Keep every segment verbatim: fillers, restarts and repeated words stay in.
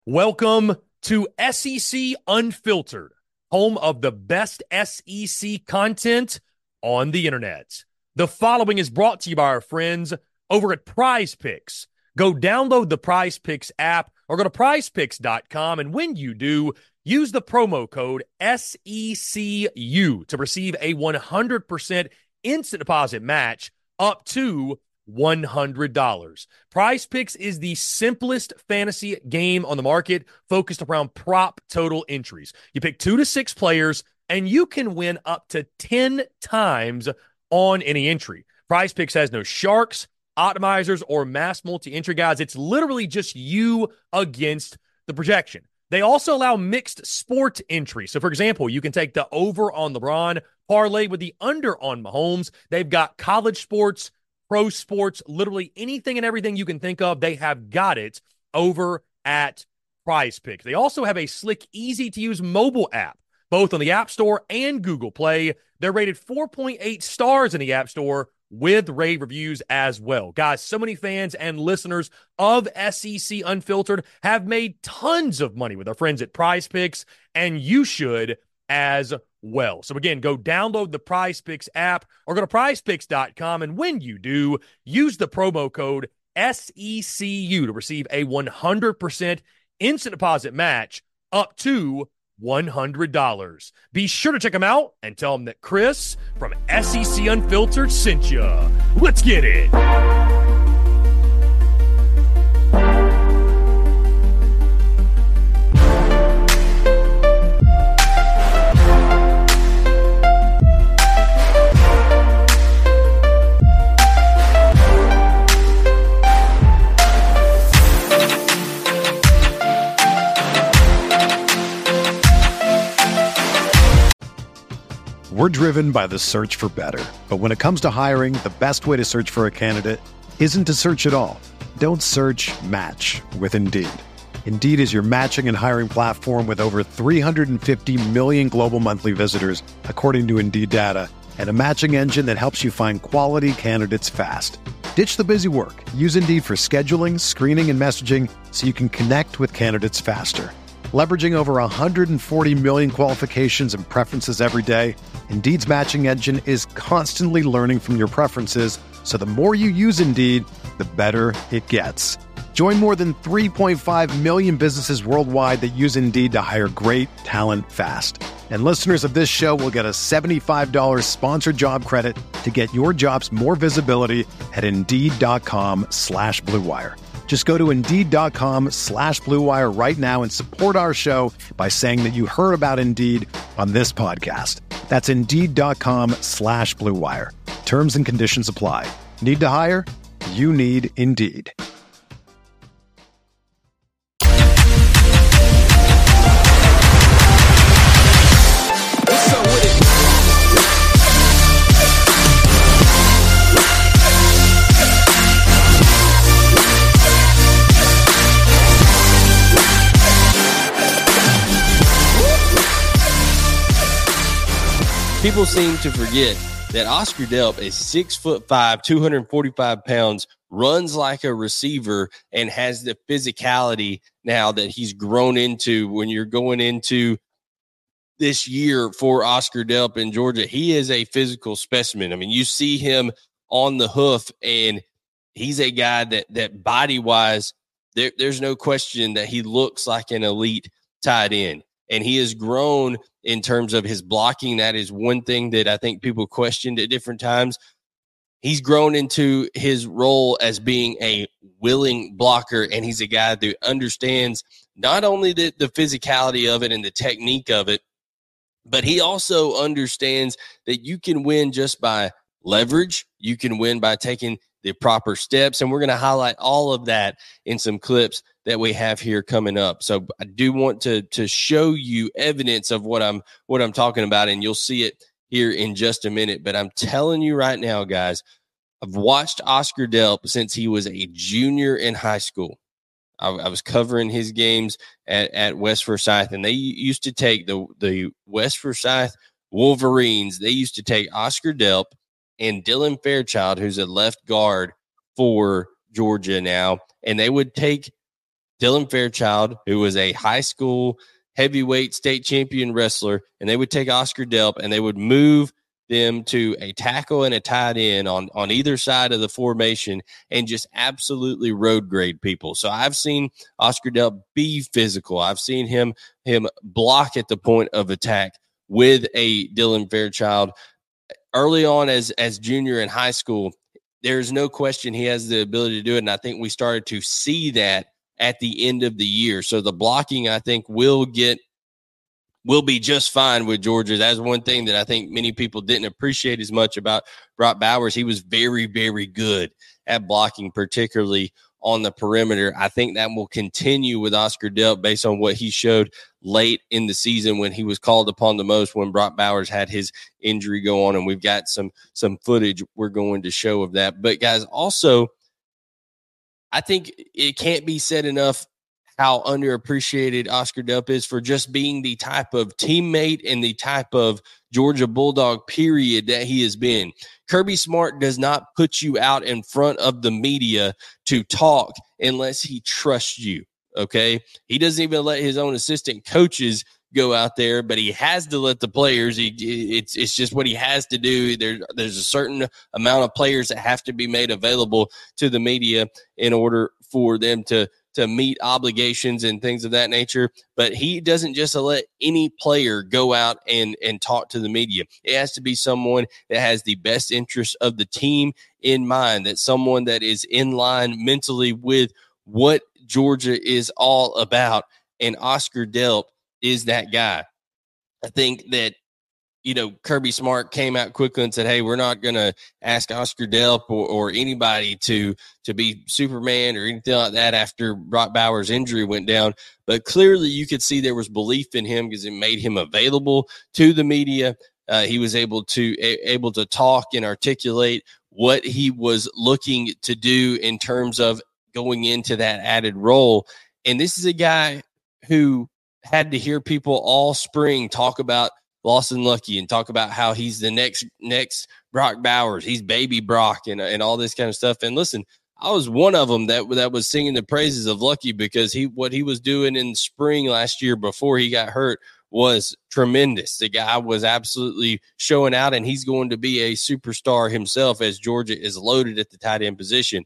Welcome to S E C Unfiltered, home of the best S E C content on the internet. The following is brought to you by our friends over at Prize Picks. Go download the Prize Picks app or go to prize picks dot com, and when you do, use the promo code S E C U to receive a one hundred percent instant deposit match up to one hundred dollars. Prize Picks is the simplest fantasy game on the market, focused around prop total entries. You pick two to six players, and you can win up to ten times on any entry. Prize Picks has no sharks, optimizers, or mass multi-entry guides. It's literally just you against the projection. They also allow mixed sport entry. So, for example, you can take the over on LeBron, parlay with the under on Mahomes. They've got college sports, pro sports, literally anything and everything you can think of, they have got it over at Prize Picks. They also have a slick, easy-to-use mobile app, both on the App Store and Google Play. They're rated four point eight stars in the App Store with rave reviews as well. Guys, so many fans and listeners of S E C Unfiltered have made tons of money with our friends at Prize Picks, and you should as well. So again, go download the Prize Picks app or go to prize picks dot com, and when you do, use the promo code S E C U to receive a one hundred percent instant deposit match up to one hundred dollars. Be sure to check them out and tell them that Chris from S E C Unfiltered sent you. Let's get it. We're driven by the search for better. But when it comes to hiring, the best way to search for a candidate isn't to search at all. Don't search, match with Indeed. Indeed is your matching and hiring platform with over three hundred fifty million global monthly visitors, according to Indeed data, and a matching engine that helps you find quality candidates fast. Ditch the busy work. Use Indeed for scheduling, screening, and messaging so you can connect with candidates faster. Leveraging over one hundred forty million qualifications and preferences every day, Indeed's matching engine is constantly learning from your preferences, so the more you use Indeed, the better it gets. Join more than three point five million businesses worldwide that use Indeed to hire great talent fast. And listeners of this show will get a seventy-five dollars sponsored job credit to get your jobs more visibility at Indeed.com slash Blue Wire. Just go to Indeed.com slash Blue Wire right now and support our show by saying that you heard about Indeed on this podcast. That's Indeed.com slash Blue Wire. Terms and conditions apply. Need to hire? You need Indeed. What's up with it? People seem to forget that Oscar Delp is six foot five, two hundred forty-five pounds, runs like a receiver, and has the physicality now that he's grown into. When you're going into this year for Oscar Delp in Georgia, he is a physical specimen. I mean, you see him on the hoof, and he's a guy that that body wise, there, there's no question that he looks like an elite tight end. And he has grown in terms of his blocking. That is one thing that I think people questioned at different times. He's grown into his role as being a willing blocker, and he's a guy that understands not only the, the physicality of it and the technique of it, but he also understands that you can win just by leverage. You can win by taking the proper steps, and we're going to highlight all of that in some clips that we have here coming up. So I do want to to show you evidence of what I'm what I'm talking about, and you'll see it here in just a minute. But I'm telling you right now, guys, I've watched Oscar Delp since he was a junior in high school. I, I was covering his games at, at West Forsyth, and they used to take the the West Forsyth Wolverines. They used to take Oscar Delp and Dylan Fairchild, who's a left guard for Georgia now, and they would take Dylan Fairchild, who was a high school heavyweight state champion wrestler, and they would take Oscar Delp and they would move them to a tackle and a tight end on, on either side of the formation and just absolutely road grade people. So I've seen Oscar Delp be physical. I've seen him him block at the point of attack with a Dylan Fairchild. Early on as, as junior in high school, there's no question he has the ability to do it, and I think we started to see that at the end of the year. So the blocking, I think, will get will be just fine with Georgia. That's one thing that I think many people didn't appreciate as much about Brock Bowers. He was very, very good at blocking, particularly on the perimeter. I think that will continue with Oscar Delp based on what he showed late in the season when he was called upon the most, when Brock Bowers had his injury go on, and we've got some some footage we're going to show of that. But guys, also, I think it can't be said enough how underappreciated Oscar Delp is for just being the type of teammate and the type of Georgia Bulldog period that he has been. Kirby Smart does not put you out in front of the media to talk unless he trusts you, okay? He doesn't even let his own assistant coaches go out there, but he has to let the players. He, it's it's just what he has to do. There, there's a certain amount of players that have to be made available to the media in order for them to to meet obligations and things of that nature. But he doesn't just let any player go out and, and talk to the media. It has to be someone that has the best interest of the team in mind, that someone that is in line mentally with what Georgia is all about. And Oscar Delp is that guy. I think that, you know, Kirby Smart came out quickly and said, hey, we're not going to ask Oscar Delp or, or anybody to, to be Superman or anything like that after Brock Bowers' injury went down. But clearly you could see there was belief in him because it made him available to the media. Uh, he was able to a, able to talk and articulate what he was looking to do in terms of going into that added role. And this is a guy who had to hear people all spring talk about Lawson Lucky and talk about how he's the next next Brock Bowers. He's baby Brock and, and all this kind of stuff. And listen, I was one of them that, that was singing the praises of Lucky because he what he was doing in spring last year before he got hurt was tremendous. The guy was absolutely showing out, and he's going to be a superstar himself as Georgia is loaded at the tight end position.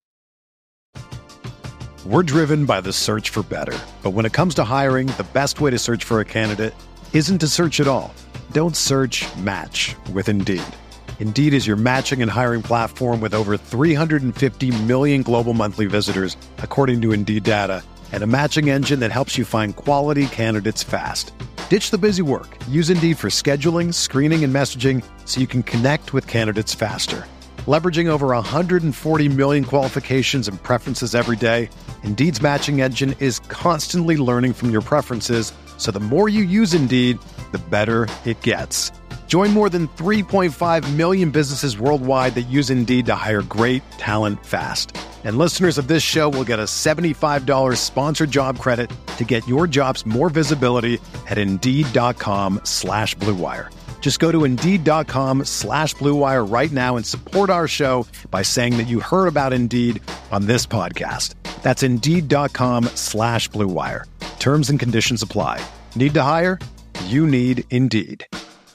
We're driven by the search for better. But when it comes to hiring, the best way to search for a candidate isn't to search at all. Don't search, match with Indeed. Indeed is your matching and hiring platform with over three hundred fifty million global monthly visitors, according to Indeed data, and a matching engine that helps you find quality candidates fast. Ditch the busy work. Use Indeed for scheduling, screening, and messaging so you can connect with candidates faster. Leveraging over one hundred forty million qualifications and preferences every day, Indeed's matching engine is constantly learning from your preferences, so the more you use Indeed, the better it gets. Join more than three point five million businesses worldwide that use Indeed to hire great talent fast. And listeners of this show will get a seventy-five dollars sponsored job credit to get your jobs more visibility at Indeed.com slash Blue Wire. Just go to Indeed.com slash Blue Wire right now and support our show by saying that you heard about Indeed on this podcast. That's Indeed.com slash Blue Wire. Terms and conditions apply. Need to hire? You need Indeed.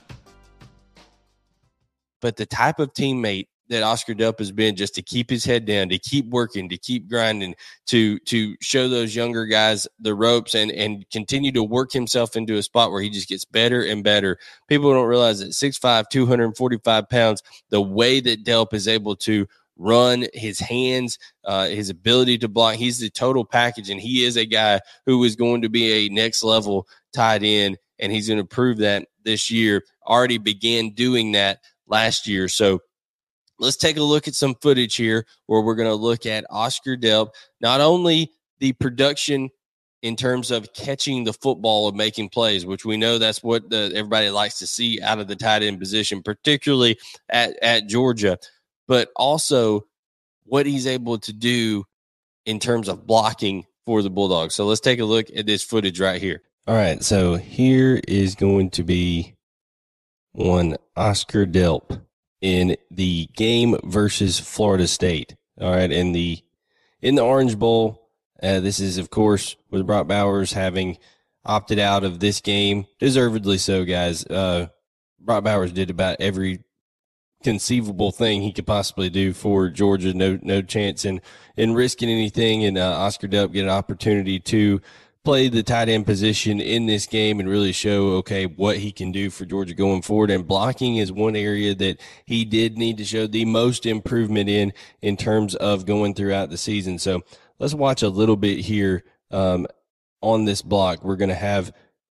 But the type of teammate that Oscar Delp has been, just to keep his head down, to keep working, to keep grinding, to to show those younger guys the ropes and, and continue to work himself into a spot where he just gets better and better. People don't realize that six five, two hundred forty-five pounds, the way that Delp is able to run, his hands, uh, his ability to block, he's the total package, and he is a guy who is going to be a next level tight end, and he's going to prove that this year. Already began doing that last year. So let's take a look at some footage here where we're going to look at Oscar Delp, not only the production in terms of catching the football and making plays, which we know that's what the, everybody likes to see out of the tight end position, particularly at, at Georgia, but also what he's able to do in terms of blocking for the Bulldogs. So let's take a look at this footage right here. All right, so here is going to be one Oscar Delp in the game versus Florida State. All right, in the in the Orange Bowl, Uh, this is, of course, with Brock Bowers having opted out of this game, deservedly so, guys. Uh, Brock Bowers did about every conceivable thing he could possibly do for Georgia. No, no chance in, in risking anything. And uh, Oscar Delp get an opportunity to play the tight end position in this game and really show, okay, what he can do for Georgia going forward. And blocking is one area that he did need to show the most improvement in, in terms of going throughout the season. So let's watch a little bit here um, on this block. We're going to have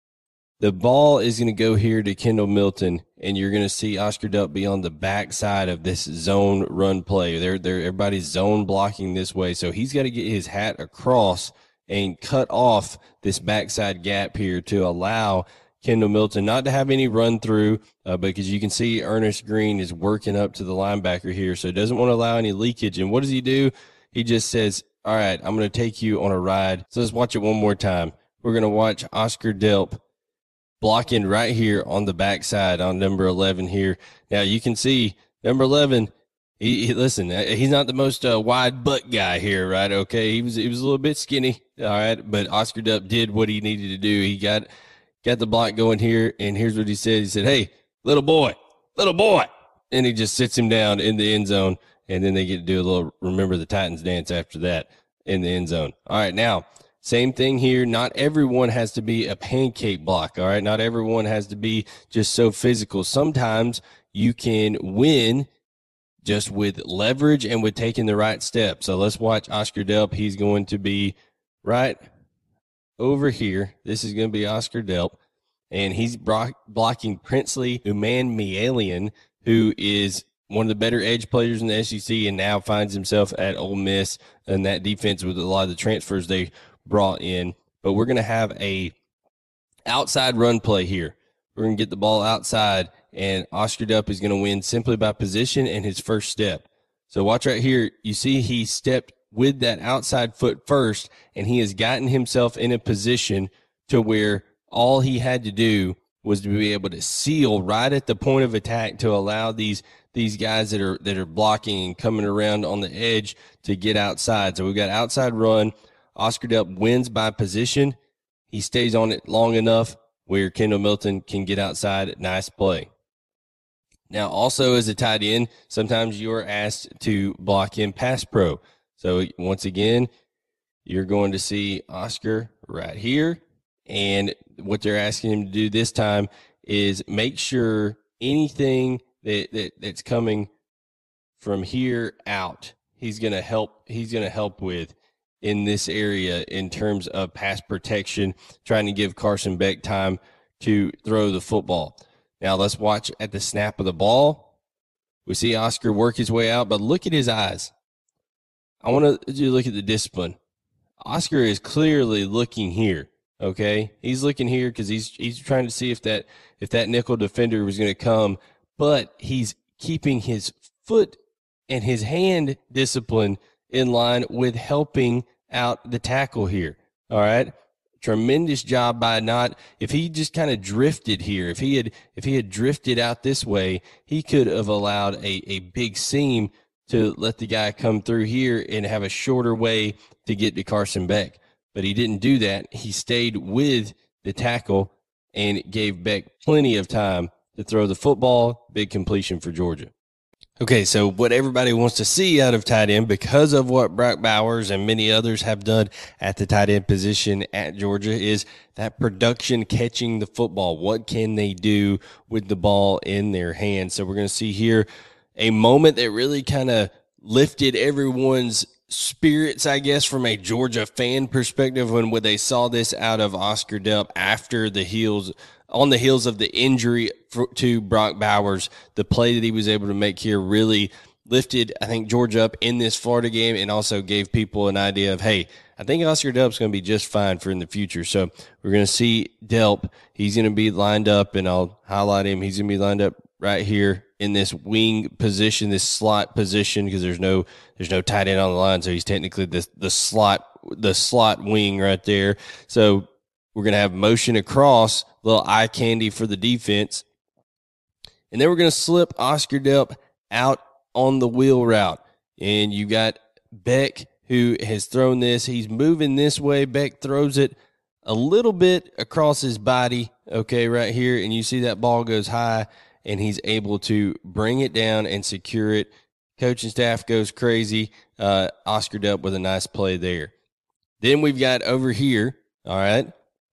the ball is going to go here to Kendall Milton, and you're going to see Oscar Delp be on the backside of this zone run play. They're, they're, everybody's zone blocking this way, so he's got to get his hat across and cut off this backside gap here to allow Kendall Milton not to have any run through, uh, because you can see Ernest Green is working up to the linebacker here, so it doesn't want to allow any leakage. And what does he do? He just says, all right, I'm going to take you on a ride. So let's watch it one more time. We're going to watch Oscar Delp blocking right here on the backside on number eleven here. Now you can see number eleven. He, he listen, he's not the most uh, wide butt guy here, right? Okay, he was he was a little bit skinny, all right. But Oscar Delp did what he needed to do. He got got the block going here, and here's what he said. He said, "Hey, little boy, little boy," and he just sits him down in the end zone, and then they get to do a little Remember the Titans dance after that in the end zone. All right, now. Same thing here. Not everyone has to be a pancake block, all right? Not everyone has to be just so physical. Sometimes you can win just with leverage and with taking the right step. So let's watch Oscar Delp. He's going to be right over here. This is going to be Oscar Delp, and he's bro- blocking Princely Umanmielen, who is one of the better edge players in the S E C and now finds himself at Ole Miss and that defense with a lot of the transfers they brought in. But we're going to have a outside run play here. We're going to get the ball outside, and Oscar Delp is going to win simply by position and his first step. So watch right here. You see he stepped with that outside foot first, and he has gotten himself in a position to where all he had to do was to be able to seal right at the point of attack to allow these these guys that are that are blocking and coming around on the edge to get outside. So we've got outside run. Oscar Delp wins by position. He stays on it long enough where Kendall Milton can get outside. Nice play. Now, also as a tight end, sometimes you are asked to block in pass pro. So once again, you're going to see Oscar right here. And what they're asking him to do this time is make sure anything that, that that's coming from here out, he's going to help, he's going to help with in this area in terms of pass protection, trying to give Carson Beck time to throw the football. Now let's watch at the snap of the ball. We see Oscar work his way out, but look at his eyes. I want to look at the discipline. Oscar is clearly looking here. Okay, he's looking here because he's he's trying to see if that if that nickel defender was going to come, but he's keeping his foot and his hand discipline in line with helping out the tackle here. All right. Tremendous job by not, if he just kind of drifted here, if he had, if he had drifted out this way, he could have allowed a, a big seam to let the guy come through here and have a shorter way to get to Carson Beck. But he didn't do that. He stayed with the tackle and gave Beck plenty of time to throw the football. Big completion for Georgia. Okay, so what everybody wants to see out of tight end, because of what Brock Bowers and many others have done at the tight end position at Georgia, is that production catching the football. What can they do with the ball in their hands? So we're going to see here a moment that really kind of lifted everyone's spirits, I guess, from a Georgia fan perspective when, when they saw this out of Oscar Delp after the heels on the heels of the injury for, to Brock Bowers. The play that he was able to make here really lifted, I think, Georgia up in this Florida game, and also gave people an idea of, hey, I think Oscar Delp's going to be just fine for in the future. So we're going to see Delp. He's going to be lined up, and I'll highlight him. He's going to be lined up right here in this wing position, this slot position, because there's no there's no tight end on the line, so he's technically the the slot the slot wing right there. So we're going to have motion across, little eye candy for the defense. And then we're going to slip Oscar Delp out on the wheel route. And you got Beck who has thrown this. He's moving this way. Beck throws it a little bit across his body, okay, right here. And you see that ball goes high, and he's able to bring it down and secure it. Coaching staff goes crazy. Uh, Oscar Delp with a nice play there. Then we've got over here, all right,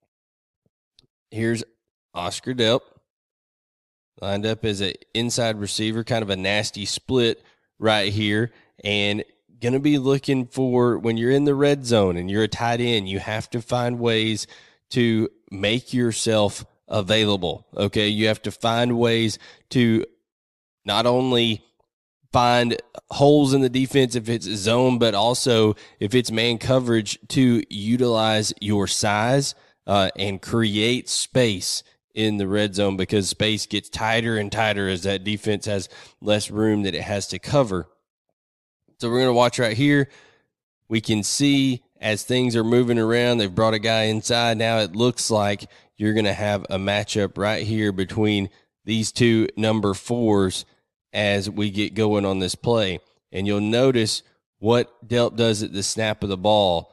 here's Oscar Delp lined up as an inside receiver, kind of a nasty split right here, and going to be looking for, when you're in the red zone and you're a tight end, you have to find ways to make yourself available, okay? You have to find ways to not only find holes in the defense if it's zone, but also if it's man coverage, to utilize your size uh, and create space in the red zone, because space gets tighter and tighter as that defense has less room that it has to cover. So we're going to watch right here. We can see as things are moving around, they've brought a guy inside. Now it looks like you're going to have a matchup right here between these two number fours as we get going on this play. And you'll notice what Delp does at the snap of the ball.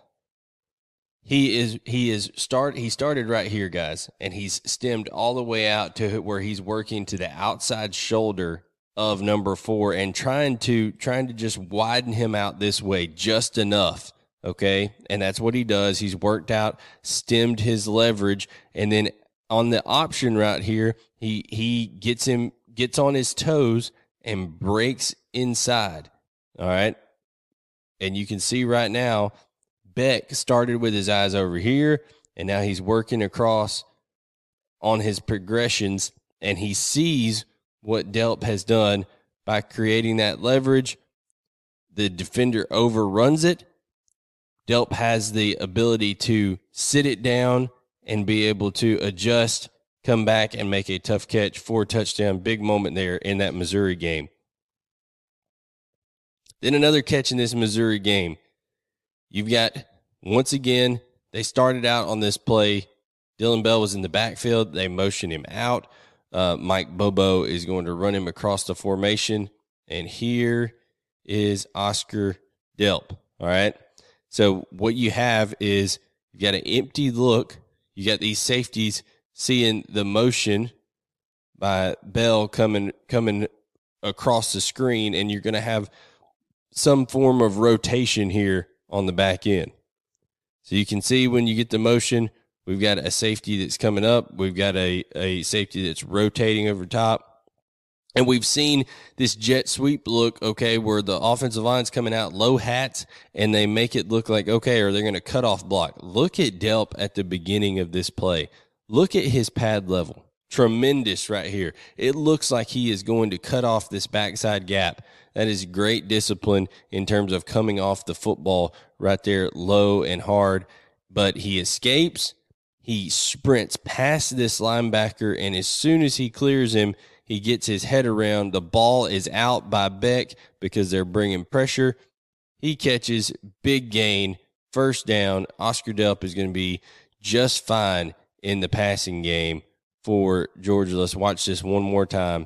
He is he is start he started right here, guys, and he's stemmed all the way out to where he's working to the outside shoulder of number four and trying to trying to just widen him out this way just enough, okay? And that's what he does. He's worked out, stemmed his leverage, and then on the option right here, he he gets him gets on his toes and breaks inside, all right? And you can see right now, Beck started with his eyes over here, and now he's working across on his progressions, and he sees what Delp has done by creating that leverage. The defender overruns it. Delp has the ability to sit it down and be able to adjust, come back, and make a tough catch for a touchdown. Big moment there in that Missouri game. Then another catch in this Missouri game. You've got, once again, they started out on this play. Dylan Bell was in the backfield. They motioned him out. Uh, Mike Bobo is going to run him across the formation. And here is Oscar Delp. All right. So what you have is you got an empty look. You got these safeties seeing the motion by Bell coming, coming across the screen, and you're going to have some form of rotation here on the back end. So you can see when you get the motion, we've got a safety that's coming up. We've got a, a safety that's rotating over top. And we've seen this jet sweep look, okay, where the offensive line's coming out low hats, and they make it look like, okay, or they're going to cut off block. Look at Delp at the beginning of this play. Look at his pad level. Tremendous right here. It looks like he is going to cut off this backside gap. That is great discipline in terms of coming off the football right there low and hard. But he escapes. He sprints past this linebacker, and as soon as he clears him, he gets his head around. The ball is out by Beck because they're bringing pressure. He catches, big gain, first down. Oscar Delp is going to be just fine in the passing game for Georgia. Let's watch this one more time.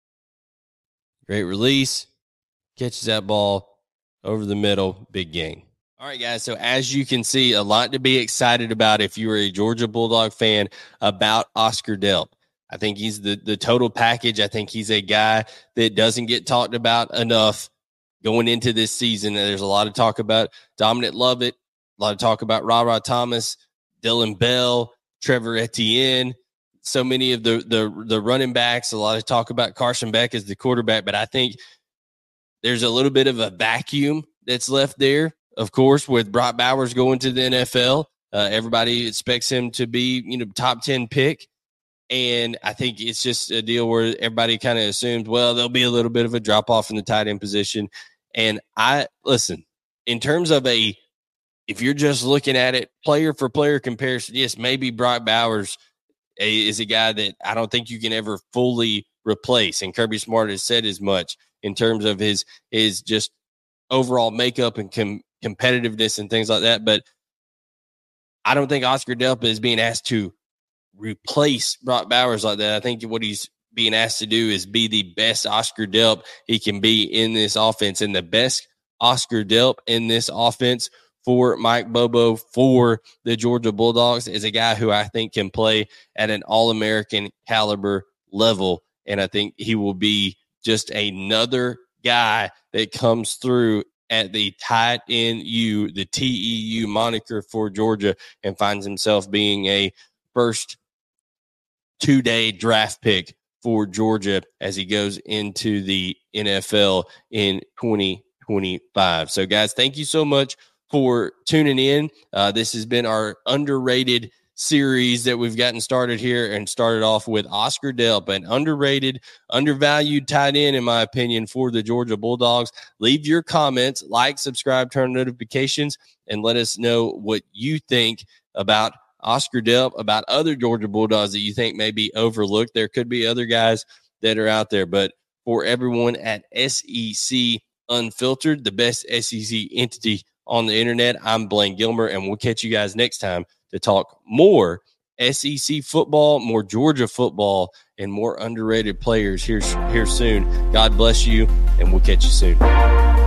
Great release. Catches that ball over the middle. Big gain. All right, guys. So as you can see, a lot to be excited about if you are a Georgia Bulldog fan about Oscar Delp. I think he's the, the total package. I think he's a guy that doesn't get talked about enough going into this season. There's a lot of talk about Dominic Lovett, a lot of talk about Ra-Ra Thomas, Dylan Bell, Trevor Etienne, so many of the, the, the running backs, a lot of talk about Carson Beck as the quarterback, but I think there's a little bit of a vacuum that's left there, of course, with Brock Bowers going to the N F L. Uh, everybody expects him to be, you know, top ten pick. And I think it's just a deal where everybody kind of assumes, well, there'll be a little bit of a drop off in the tight end position. And I listen, in terms of a, if you're just looking at it player for player comparison, yes, maybe Brock Bowers is a guy that I don't think you can ever fully replace. And Kirby Smart has said as much in terms of his, his just overall makeup and com- competitiveness and things like that. But I don't think Oscar Delp is being asked to replace Brock Bowers like that. I think what he's being asked to do is be the best Oscar Delp he can be in this offense. And the best Oscar Delp in this offense for Mike Bobo for the Georgia Bulldogs is a guy who I think can play at an All-American caliber level. And I think he will be just another guy that comes through at the tight end U, the T E U moniker for Georgia, and finds himself being a first two-day draft pick for Georgia as he goes into the N F L in twenty twenty-five. So, guys, thank you so much for tuning in. Uh, this has been our underrated series that we've gotten started here, and started off with Oscar Delp, an underrated, undervalued tight end, in my opinion, for the Georgia Bulldogs. Leave your comments, like, subscribe, turn on notifications, and let us know what you think about Oscar Delp, about other Georgia Bulldogs that you think may be overlooked. There could be other guys that are out there, but for everyone at S E C Unfiltered, the best S E C entity on the internet, I'm Blaine Gilmer, and we'll catch you guys next time to talk more S E C football, more Georgia football, and more underrated players here, here soon. God bless you, and we'll catch you soon.